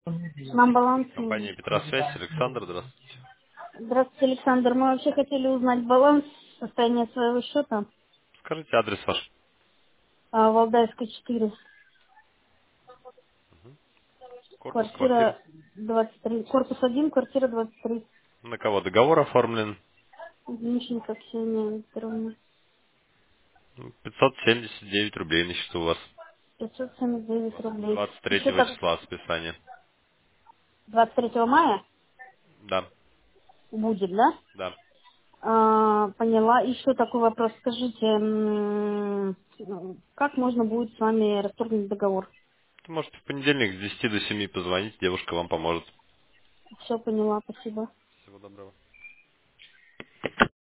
Нам баланс нужен. Компания Петросвязь, Александр, здравствуйте. Здравствуйте, Александр. Мы вообще хотели узнать баланс, состояние своего счета. Скажите адрес ваш. Валдайская, 4. Корпус квартиры. Квартира 23. Корпус 1, квартира 23. На кого договор оформлен? Дмищенко Ксения Викторовна. 579 рублей на счету у вас. 579 рублей. Двадцать Еще третьего так, числа списания. 23 мая Да, будет, да? да. Поняла. Еще такой вопрос. Скажите, как можно будет с вами расторгнуть договор? Вы можете в понедельник с 10 до 7 позвонить, девушка вам поможет. Все поняла, спасибо. Всего доброго.